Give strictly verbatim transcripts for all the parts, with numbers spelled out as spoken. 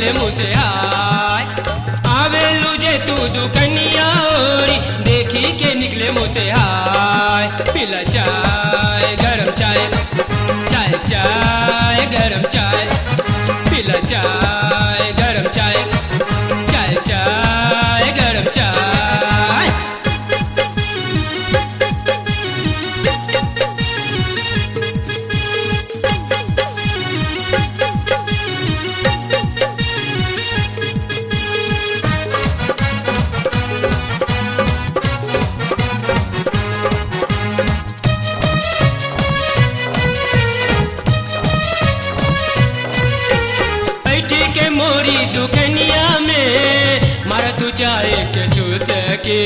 निकले मुँह से हाय। आवे लुझे तू दुकनिया ओरी देखी के निकले मुँह से हाय। पिला चाय गरम चाय, चाय चाय गरम चाय, पिला चाय गरम चाय, चाय चाय गरम चाय। मोरी दुकनिया में मारा तू चाय के चूस के,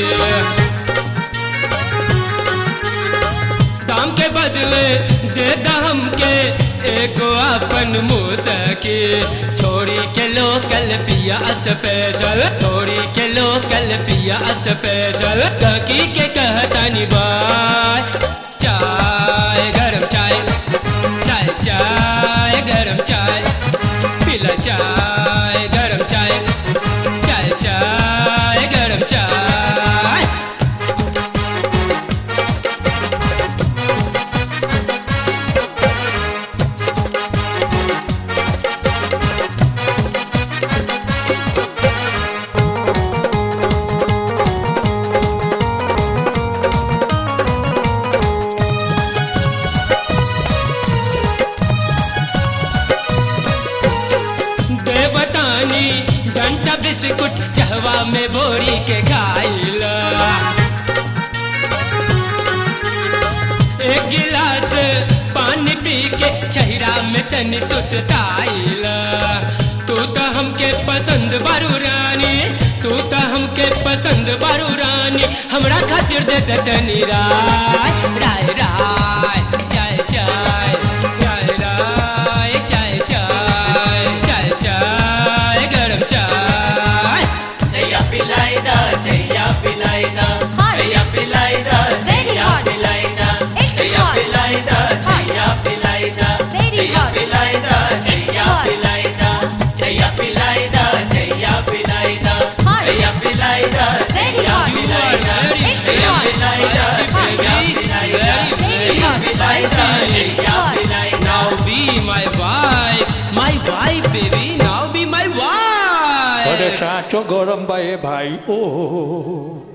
दाम के बदले दे दाम के एक अपन मुँह सके। छोड़ी के लोकल पिया स्पेशल, छोड़ी के लोकल पिया स्पेशल, तकी के कहता निभाए। चाय गरम चाय, चाय चाय गरम चाय, पिला चाय गरम चाय, चाय चाय गरम चाय। देवतानी डंटा बिस्कुट चहवा में बोरी के खाइला, एक गिलास पानी पी के चहिरा में तनी सुस्ताइला। तू तो हमके पसंद बारू रानी, तू तो हमके पसंद बारू रानी, हमरा खातिर दे दे तनी राय राय राय, चाय चाय राय राय, चाय चाय, चाय चाय गरम चाय। जया पिलाई दा, जया पिलाई दा, जया पिलाई दा, जया पिलाई दा, जया पिलाई दा, जया पिलाई दा, जया पिलाई दा, जया पिलाई दा, जया पिलाई दा, जया पिलाई दा, जया पिलाई दा, जया पिलाई दा, जया पिलाई दा, जया पिलाई दा, जया पिलाई दा, जया पिलाई दा। Now be my wife, my wife baby, now be my wife. अरे साचो गरम बा ए भाई ओ।